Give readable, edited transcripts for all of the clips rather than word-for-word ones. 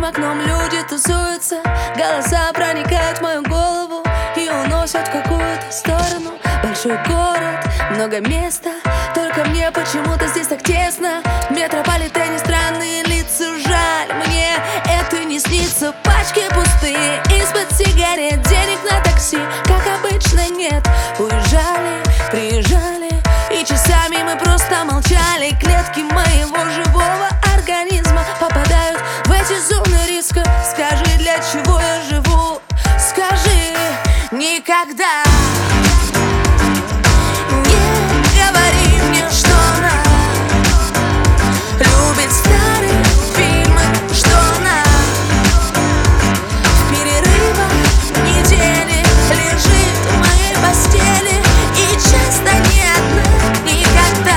открытым окном люди тусуются. Голоса проникают в мою голову и уносят в какую-то сторону. Большой город, много места, только мне почему-то здесь так тесно. В метрополитене странные лица, жаль, мне это не снится. Пачки пустые, из-под сигарет, денег на такси, как обычно, нет. Уезжали, приезжали, и часами мы просто молчали. Клетки моего живого организма попадают в эти зоны риска. Скажи, для чего я живу? Скажи, никогда не говори мне, что она любит старые фильмы, что она в перерывах недели лежит в моей постели и часто не одна, никогда.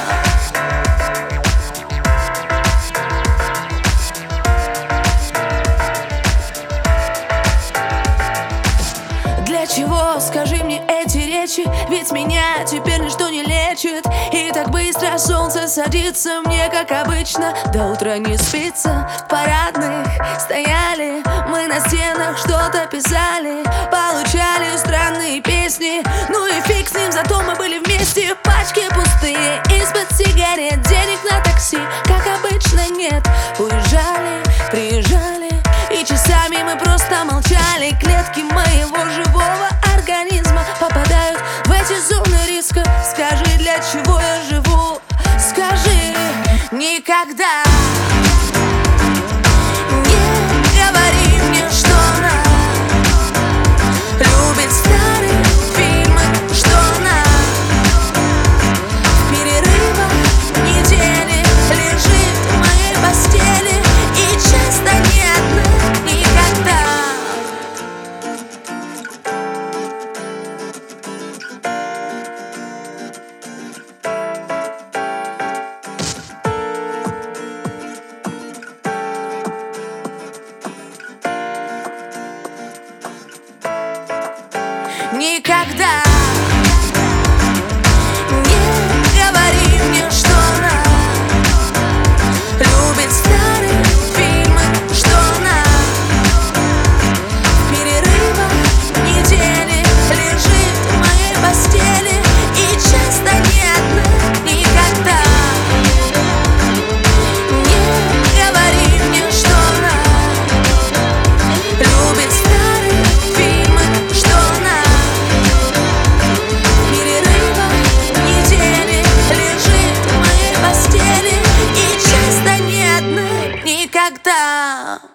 Для чего, скажи мне, эти речи? Ведь меня теперь ничто не лечит. И так быстро солнце садится, мне, как обычно, до утра не спится. В парадных стояли, мы на стенах что-то писали, получали странные песни. Ну и фиг с ним, зато мы были вместе. Пачки пустые, из-под сигарет, денег на такси, как обычно, нет. Уезжали, приезжали, и часами мы просто молчали. Клетки моего живого организма попадают в эти зоны риска. Скажи, для чего я живу? Скажи, никогда не говори мне, что она любит старые фильмы, что она в перерывах недели лежит в моей постели и часто не одна, никогда. Никогда не говори мне, что она любит старые фильмы, что она в перерывах недели лежит в моей постели и часто не одна, никогда. Не говори мне, что она любит старые фильмы, что она никогда.